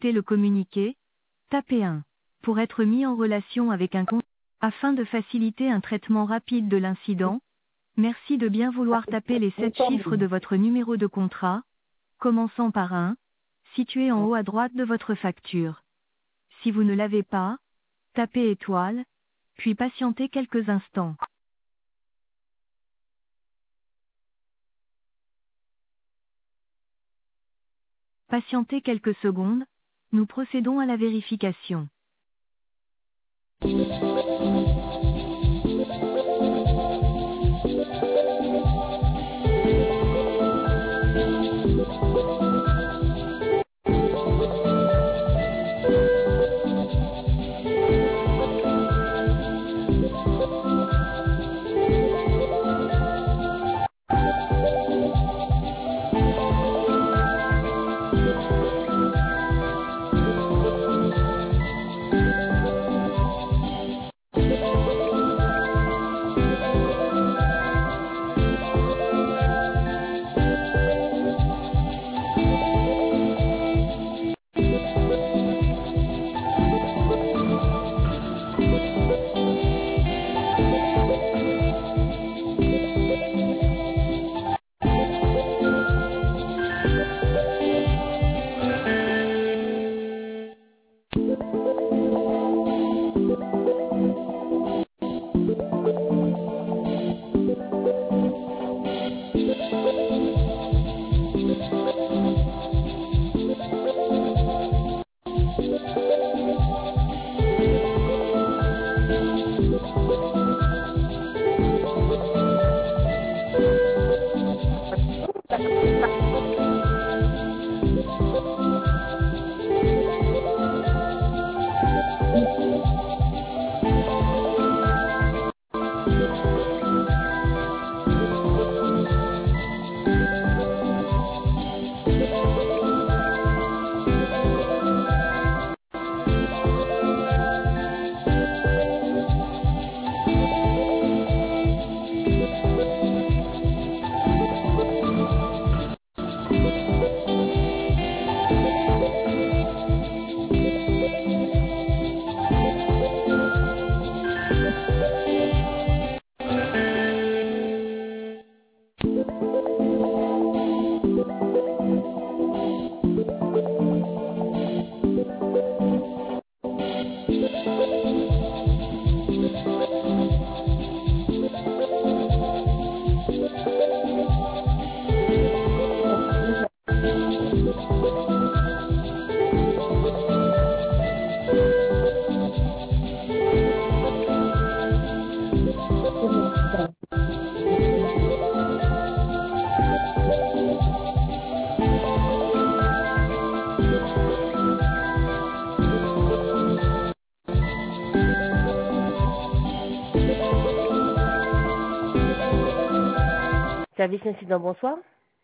décrypter le communiqué, tapez 1. Pour être mis en relation avec un compte, afin de faciliter un traitement rapide de l'incident, merci de bien vouloir taper les 7 chiffres de votre numéro de contrat, commençant par 1, situé en haut à droite de votre facture. Si vous ne l'avez pas, tapez étoile, puis patientez quelques instants. Patientez quelques secondes, nous procédons à la vérification. Service incident, bonsoir.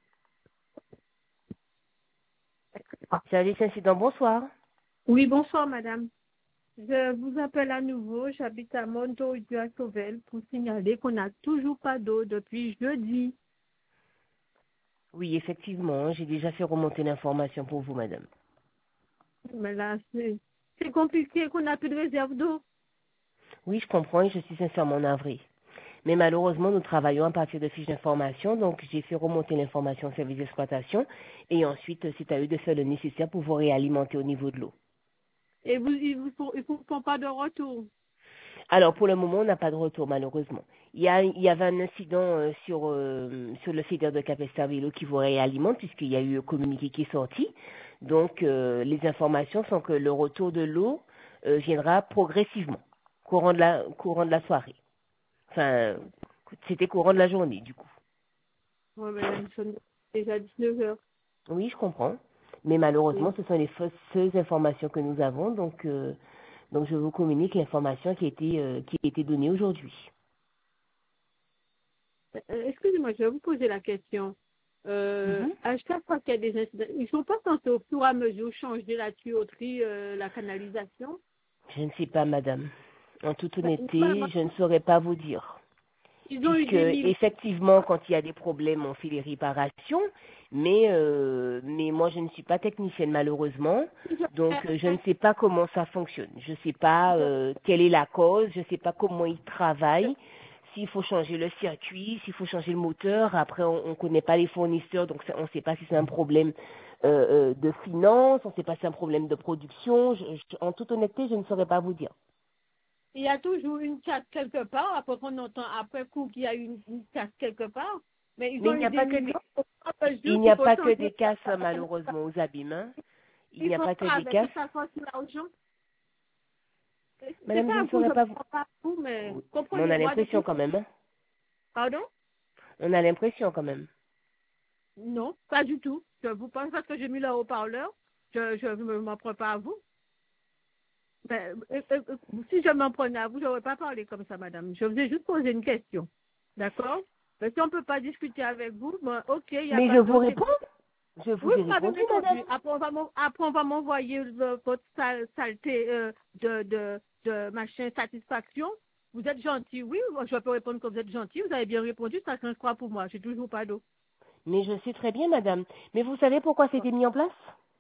Service incident, bonsoir. Oui, bonsoir, madame. Je vous appelle à nouveau. J'habite à Montaut-du-Sauvel pour signaler qu'on n'a toujours pas d'eau depuis jeudi. Oui, effectivement, j'ai déjà fait remonter l'information pour vous, madame. Mais là, c'est compliqué qu'on n'a plus de réserve d'eau. Oui, je comprends et je suis sincèrement navrée. Mais malheureusement, nous travaillons à partir de fiches d'information, donc j'ai fait remonter l'information au service d'exploitation et ensuite, c'est à eux de faire le nécessaire pour vous réalimenter au niveau de l'eau. Et ils vous font pas de retour. Alors, pour le moment, on n'a pas de retour, malheureusement. Il y avait un incident sur le feeder de Capesterville qui vous réalimente, puisqu'il y a eu un communiqué qui est sorti. Donc, les informations sont que le retour de l'eau viendra progressivement, courant de la soirée. Enfin, c'était courant de la journée, du coup. Oui, mais nous sommes déjà 19 heures. Oui, je comprends. Mais malheureusement, ce sont les fausses informations que nous avons, donc je vous communique l'information qui a été donnée aujourd'hui. Excusez-moi, je vais vous poser la question. À chaque fois qu'il y a des incidents, ils ne sont pas censés au fur et à mesure changer la tuyauterie, la canalisation? Je ne sais pas, madame. En toute honnêteté, Moi, je ne saurais pas vous dire. Ils ont eu puisque des milliers. effectivement, quand il y a des problèmes, on fait les réparations. Mais moi, je ne suis pas technicienne malheureusement, donc je ne sais pas comment ça fonctionne. Je ne sais pas quelle est la cause, je ne sais pas comment ils travaillent. S'il faut changer le circuit, s'il faut changer le moteur, après on ne connaît pas les fournisseurs, donc on ne sait pas si c'est un problème de finance, on ne sait pas si c'est un problème de production. En toute honnêteté, je ne saurais pas vous dire. Il y a toujours une casse quelque part, après qu'on entend après coup qu'il y a une casse quelque part. Mais ils Mais ont eu des millions. il n'y a pas que des casses malheureusement aux abîmes. Hein. Il n'y Il a faut pas que pas des avec casses. ça force l'argent. C'est Madame, je pas ne vous, saurais je pas ne vous. comprends pas vous, mais Mais on a comprenez-moi l'impression depuis. quand même. Hein. Pardon? On a l'impression quand même. Non, pas du tout. Je vous pense parce que j'ai mis le haut-parleur. Je ne m'en prends pas à vous. Mais, si je m'en prenais à vous, je n'aurais pas parlé comme ça, madame. Je vous ai juste posé une question. D'accord? Mais si on ne peut pas discuter avec vous, bon, ok, il n'y a Mais pas je vous d'autre. réponds. Je vous Oui, ai vous m'avez répondu, madame. répondu. Après, on va m'envoyer votre saleté de machin satisfaction. Vous êtes gentil, oui. Je peux répondre que vous êtes gentil. Vous avez bien répondu, ça change quoi pour moi? J'ai toujours pas d'eau. Mais je sais très bien, madame. Mais vous savez pourquoi c'était mis en place?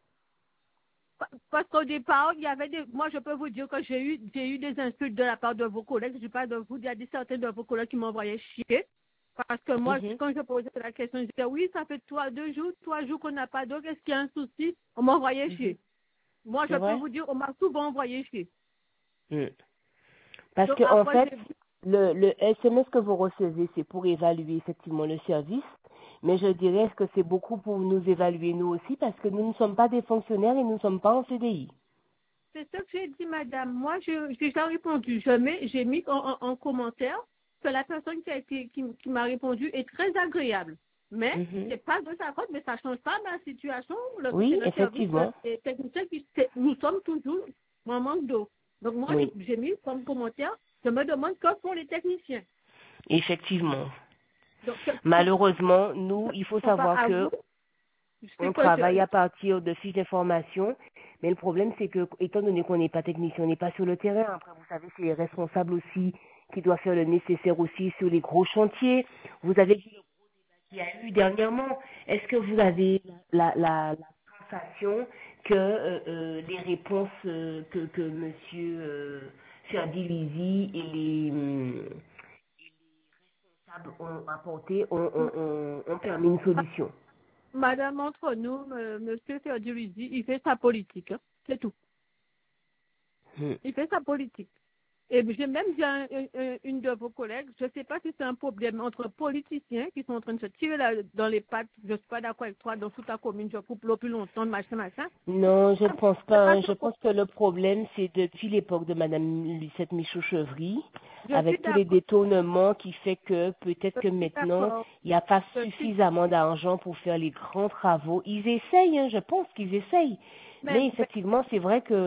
Parce qu'au départ, il y avait des. Moi, je peux vous dire que j'ai eu des insultes de la part de vos collègues. Je parle de vous. Il y a certains de vos collègues qui m'envoyaient chier. Parce que moi, Mhm. quand je posais la question, je disais oui, ça fait 3 jours qu'on n'a pas d'eau. Qu'est-ce qu'il y a un souci? On m'envoyait chier. Moi, C'est je peux vrai? vous dire, on m'a souvent envoyé chier. Mm. Parce Donc que en après, fait, le SMS que vous recevez, c'est pour évaluer effectivement le service. Mais je dirais est-ce que c'est beaucoup pour nous évaluer nous aussi parce que nous ne sommes pas des fonctionnaires et nous ne sommes pas en CDI. c'est ce que j'ai dit, madame. Moi, j'ai déjà répondu. J'ai mis en commentaire que la personne qui m'a répondu est très agréable. Mais Mhm. c'est pas de sa faute, mais ça change pas ma situation. C'est Oui, le service effectivement. des techniciens nous sommes toujours en manque d'eau. Donc moi, Oui, j'ai mis comme commentaire, je me demande que font les techniciens. effectivement. Donc, Malheureusement, nous, il faut pas savoir à vous, que c'est on que travaille à partir de fiches d'information, mais le problème c'est que, étant donné qu'on n'est pas technicien, on n'est pas sur le terrain, après vous savez, c'est les responsables aussi qui doivent faire le nécessaire aussi sur les gros chantiers. Vous avez vu le qu'il y a eu dernièrement. Est-ce que vous avez la sensation que les réponses que monsieur Ferdi-Lizy et les responsables ont apportées ont permis une solution? madame, entre nous, monsieur Ferdirizzi, il fait sa politique. Hein. C'est tout. Hmm. Il fait sa politique. Et j'ai même dit à une de vos collègues, je ne sais pas si c'est un problème entre politiciens qui sont en train de se tirer dans les pattes, je ne suis pas d'accord avec toi, dans toute ta commune, je coupe l'eau plus longtemps, machin. Non, je pense C'est pas. pas Hein. Je ce pense que le problème, c'est depuis l'époque de Madame Lucette Michaud-Chevry, Je suis avec tous les d'accord. détournements qui fait que peut-être Je que suis maintenant, d'accord. il n'y a pas Je suis- suffisamment d'argent pour faire les grands travaux. Ils essayent, hein, je pense qu'ils essayent. Mais, Mais mais, effectivement, c'est vrai que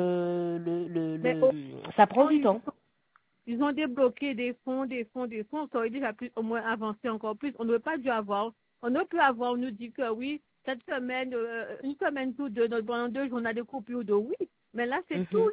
mais au ça prend fond, du temps. ils ont débloqué des fonds. Ça aurait déjà pu au moins avancer encore plus. On n'aurait pas dû avoir. On ne peut avoir, on nous dit que oui, cette semaine, une semaine ou deux, pendant 2 jours, on a des coupures d'eau. Oui, mais là, c'est Mhm.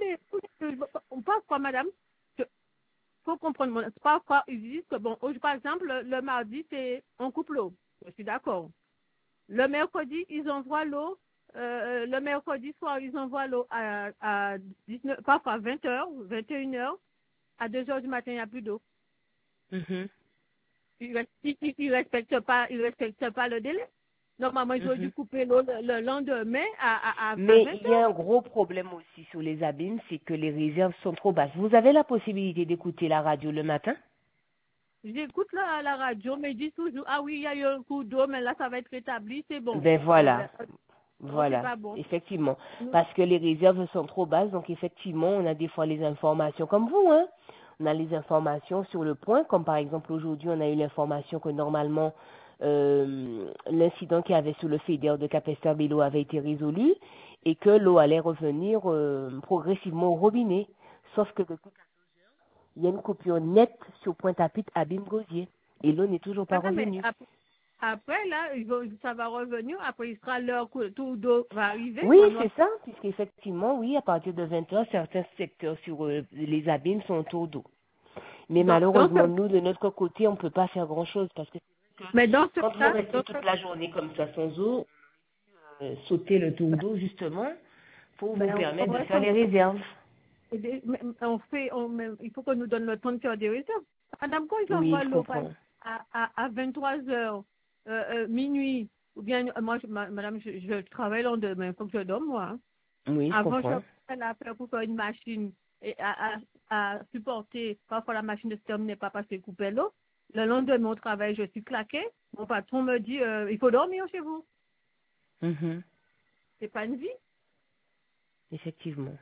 on passe quoi, madame? Il faut comprendre. C'est pas quoi, ils disent que bon, par exemple, le mardi, on coupe l'eau. Je suis d'accord. Le mercredi, ils envoient l'eau. Le mercredi soir, ils envoient l'eau à 19, parfois 20h, 21h. À 2 heures du matin, il n'y a plus d'eau. Mhm. Ils ne respectent pas le délai. Normalement, ils auraient dû Mhm. couper l'eau le lendemain à Mais 20 il y a un heures. gros problème aussi sur les abîmes, c'est que les réserves sont trop basses. Vous avez la possibilité d'écouter la radio le matin? J'écoute la radio, mais ils disent toujours, ah oui, il y a eu un coup d'eau, mais là, ça va être rétabli, c'est bon. Ben voilà, Non, c'est voilà, pas bon. effectivement. Nous- Parce que les réserves sont trop basses, donc effectivement, on a des fois les informations comme vous, hein. On a les informations sur le point, comme par exemple aujourd'hui, on a eu l'information que normalement, l'incident qu'il y avait sur le fédère de Capesterbelo avait été résolu et que l'eau allait revenir progressivement au robinet. Sauf que depuis, il y a une coupure nette sur Pointe-à-Pitre à Bim-Gosier et l'eau n'est toujours pas Ah, mais revenue. après, là, ça va revenir. Après, il sera l'heure que tout d'eau va arriver. Oui, Bon, non, c'est ça, puisqu'effectivement, oui, à partir de 20 heures, certains secteurs sur les abîmes sont autour d'eau. Mais Donc, malheureusement, nous, de notre côté, on ne peut pas faire grand-chose parce que mais dans ce quand vous cas, restez toute la journée comme ça sans eau, sauter le tour d'eau justement pour vous ben, permettre de faire les réserves. il faut qu'on nous donne le temps de faire des réserves. Madame, quand ils Oui, envoient je l'eau comprends. à 23 heures, minuit, ou bien, moi, madame, je travaille le lendemain, il faut que je dorme, moi. Hein. Oui, je Avant, je comprends. fais l'affaire pour faire une machine et à supporter. Parfois, la machine ne se terminait pas parce qu'elle coupait l'eau. Le lendemain, au travail, je suis claquée. Mon patron me dit, il faut dormir chez vous. Mhm. C'est pas une vie. Effectivement.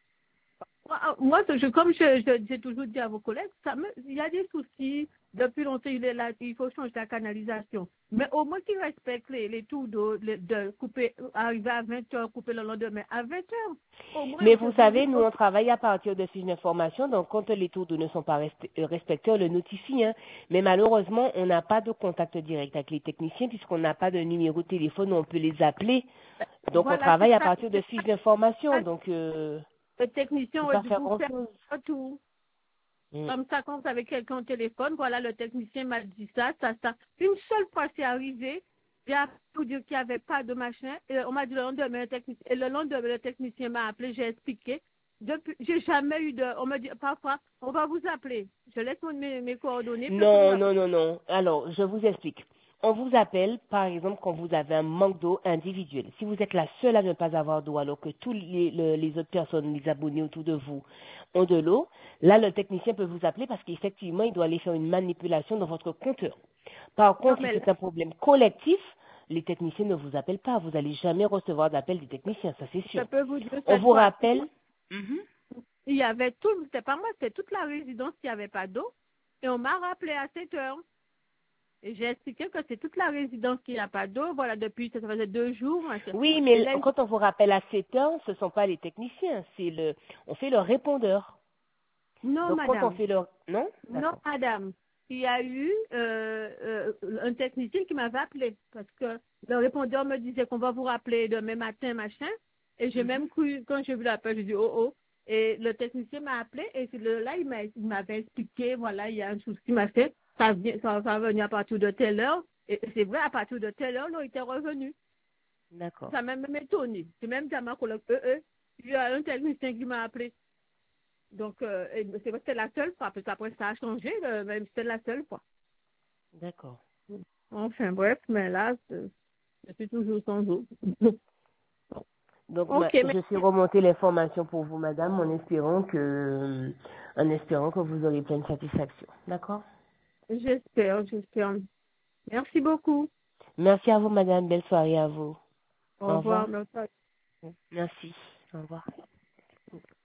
Moi, comme j'ai toujours dit à vos collègues, il y a des soucis. Depuis longtemps, il est là, il faut changer la canalisation. Mais au moins qu'ils respectent les tours d'eau, de couper, arriver à 20 heures, couper le lendemain à 20 heures. Au moins, Mais vous savez, nous, on travaille à partir de fiches d'information, donc quand les tours d'eau ne sont pas respectés, on le notifie. Hein. Mais malheureusement, on n'a pas de contact direct avec les techniciens puisqu'on n'a pas de numéro de téléphone où on peut les appeler. Donc, on voilà, travaille c'est à ça. partir de fiches d'information. Donc, on Le technicien ne peut aurait pas dû faire vous faire grand-chose. un tour. Mm. Comme ça, quand vous avez quelqu'un au téléphone, voilà, le technicien m'a dit ça. Une seule fois, c'est arrivé. J'ai appelé pour dire qu'il n'y avait pas de machin. Et on m'a dit le lendemain, le technicien m'a appelé, j'ai expliqué. Depuis, j'ai jamais eu de. On m'a dit parfois, on va vous appeler. Je laisse mes coordonnées. Puis on peut vous Non, appeler. non, non, non. Alors, je vous explique. On vous appelle, par exemple, quand vous avez un manque d'eau individuel. Si vous êtes la seule à ne pas avoir d'eau, alors que tous les autres personnes, les abonnés autour de vous, ont de l'eau, là, le technicien peut vous appeler parce qu'effectivement, il doit aller faire une manipulation dans votre compteur. Par Non, contre, si mais là, c'est un problème collectif, les techniciens ne vous appellent pas. Vous n'allez jamais recevoir d'appel des techniciens, ça c'est je sûr. peux vous dire On cette vous fois. rappelle. Mhm. Il y avait tout, c'était pas moi, c'était toute la résidence qui n'y avait pas d'eau. Et on m'a rappelé à 7 heures. Et j'ai expliqué que c'est toute la résidence qui n'a pas d'eau. Voilà, depuis, ça faisait 2 jours. Machin. Oui, Et mais là, quand on vous rappelle à 7 heures, ce ne sont pas les techniciens, on fait le répondeur. non, Donc quand on madame. fait le, non? Non, D'accord. madame. Il y a eu un technicien qui m'avait appelé parce que le répondeur me disait qu'on va vous rappeler demain matin, machin. Et j'ai même cru, quand j'ai vu l'appel, j'ai dit oh oh. Et le technicien m'a appelé et là, il m'avait expliqué, voilà, il y a un souci, machin. Ça va venir à partir de telle heure. Et c'est vrai, à partir de telle heure, là, il était revenu. D'accord. Ça m'a même étonné. J'ai même dit à ma collègue, il y a un technicien qui m'a appelé. Donc, c'est vrai que c'était la seule fois, parce qu'après ça a changé, même c'était la seule fois. D'accord. Enfin, bref, mais là, je suis toujours sans eau. Donc Ok, mais je suis remonté l'information pour vous, madame, en espérant que vous aurez pleine satisfaction. D'accord? j'espère. Merci beaucoup. Merci à vous, madame. Belle soirée à vous. Au Au revoir. revoir. Merci. Merci. Au revoir.